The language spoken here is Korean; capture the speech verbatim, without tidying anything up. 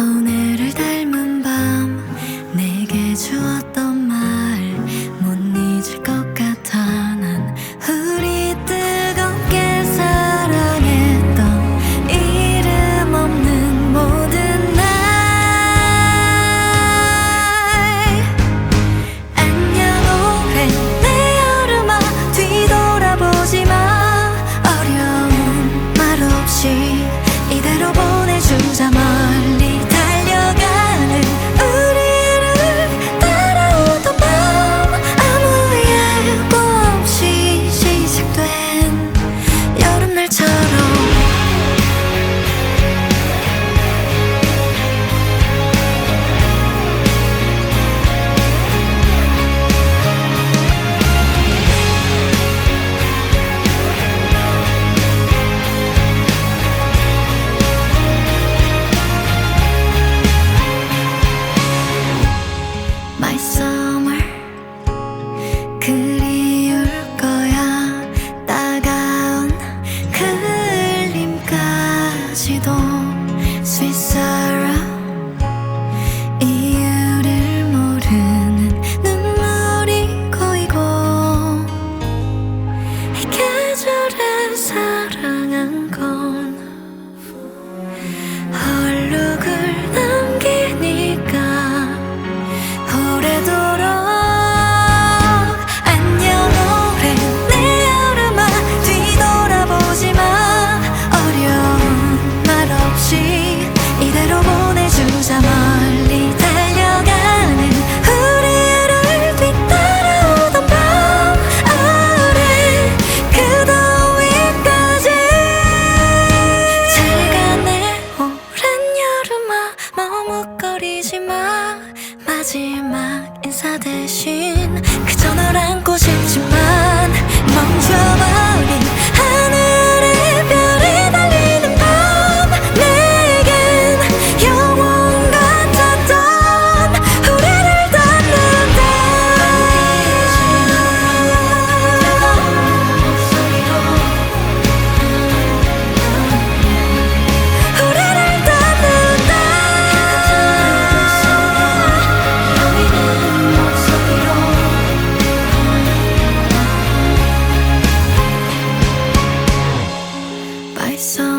오늘을 닮은 밤 내게 주었던 말 못 잊을 것 같아. 난 우리 뜨겁게 사랑했던 이름 없는 모든 날. 안녕 오랜 내 여름아, 뒤돌아보지 마. 어려운 말 없이 이대로 보내주자. 멀리 달려가는 우리를 따라오던 밤, 아무 예고 없이 시작된 여름날처럼. My summer 그리울 거야. 따가운 그림까지도 Sweet sorrow, 이유를 모르는 눈물이 고이고 이 계절에 사랑한 건 얼룩을 남기니까 오래도록. 안녕 오랜 내 여름아, 뒤돌아보지 마. 어려운 말 없이 이대로 보내주자. 멀리 달려가는 우리를 뒤따라오던 밤, 오랜 그 더위까지. 잘 가네 오랜 여름아, 머뭇거리지 마. 마지막 인사 대신 그저 널 안고 싶지만 멈춰버린 하늘에 별이 달리는 밤, 내겐 영원 같았던 우리를 닿는다. 우리를 닿는다. My song